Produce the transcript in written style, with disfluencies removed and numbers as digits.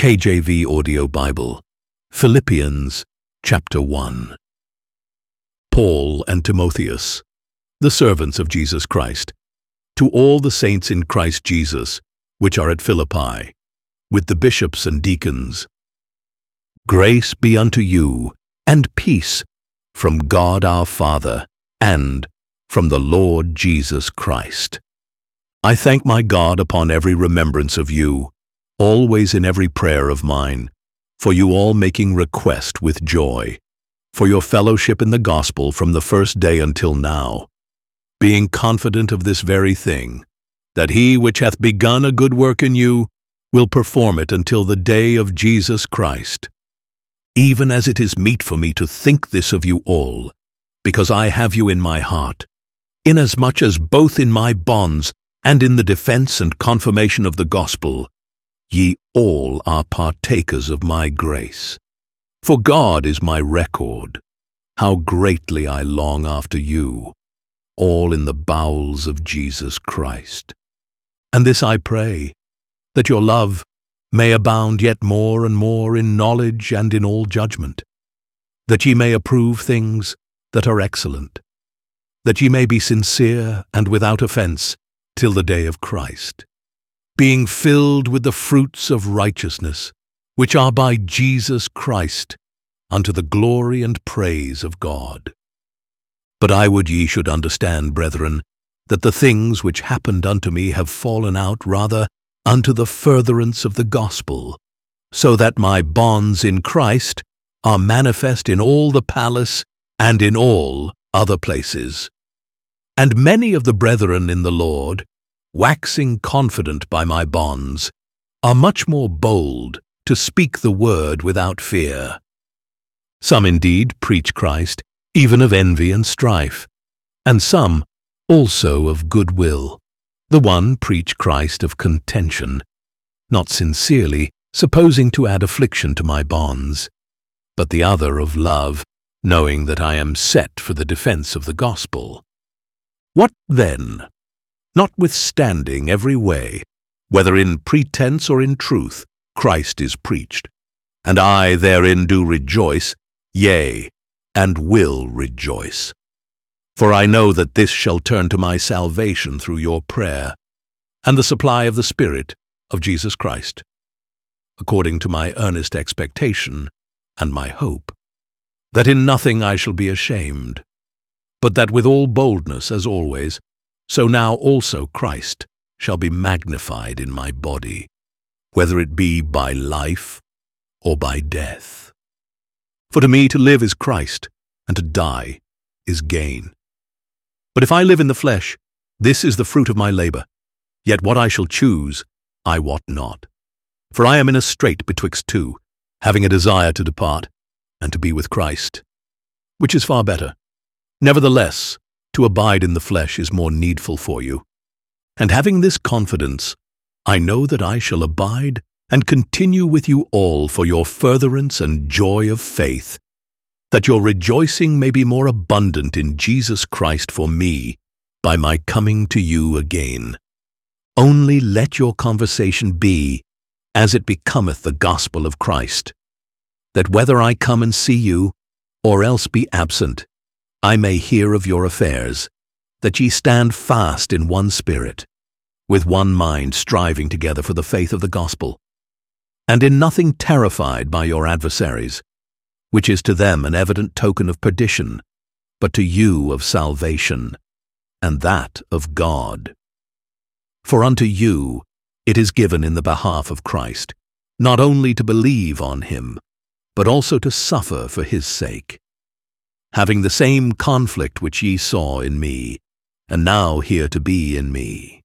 KJV Audio Bible, Philippians chapter 1. Paul and Timotheus, the servants of Jesus Christ, to all the saints in Christ Jesus, which are at Philippi, with the bishops and deacons. Grace be unto you, and peace, from God our Father, and from the Lord Jesus Christ. I thank my God upon every remembrance of you, always in every prayer of mine, for you all making request with joy, for your fellowship in the gospel from the first day until now, being confident of this very thing, that he which hath begun a good work in you will perform it until the day of Jesus Christ. Even as it is meet for me to think this of you all, because I have you in my heart, inasmuch as both in my bonds and in the defense and confirmation of the gospel, ye all are partakers of my grace. For God is my record, how greatly I long after you, all in the bowels of Jesus Christ. And this I pray, that your love may abound yet more and more in knowledge and in all judgment, that ye may approve things that are excellent, that ye may be sincere and without offense till the day of Christ, being filled with the fruits of righteousness, which are by Jesus Christ, unto the glory and praise of God. But I would ye should understand, brethren, that the things which happened unto me have fallen out rather unto the furtherance of the gospel, so that my bonds in Christ are manifest in all the palace and in all other places. And many of the brethren in the Lord, waxing confident by my bonds, are much more bold to speak the word without fear. Some indeed preach Christ, even of envy and strife, and some also of good will. The one preach Christ of contention, not sincerely, supposing to add affliction to my bonds, but the other of love, knowing that I am set for the defense of the gospel. What then? Notwithstanding every way, whether in pretense or in truth, Christ is preached, and I therein do rejoice, yea, and will rejoice. For I know that this shall turn to my salvation through your prayer, and the supply of the Spirit of Jesus Christ, according to my earnest expectation and my hope, that in nothing I shall be ashamed, but that with all boldness, as always, so now also Christ shall be magnified in my body, whether it be by life or by death. For to me to live is Christ, and to die is gain. But if I live in the flesh, this is the fruit of my labor. Yet what I shall choose, I wot not. For I am in a strait betwixt two, having a desire to depart, and to be with Christ, which is far better. Nevertheless, to abide in the flesh is more needful for you. And having this confidence, I know that I shall abide and continue with you all for your furtherance and joy of faith, that your rejoicing may be more abundant in Jesus Christ for me by my coming to you again. Only let your conversation be as it becometh the gospel of Christ, that whether I come and see you, or else be absent, I may hear of your affairs, that ye stand fast in one spirit, with one mind striving together for the faith of the gospel, and in nothing terrified by your adversaries, which is to them an evident token of perdition, but to you of salvation, and that of God. For unto you it is given in the behalf of Christ, not only to believe on him, but also to suffer for his sake, having the same conflict which ye saw in me, and now hear to be in me.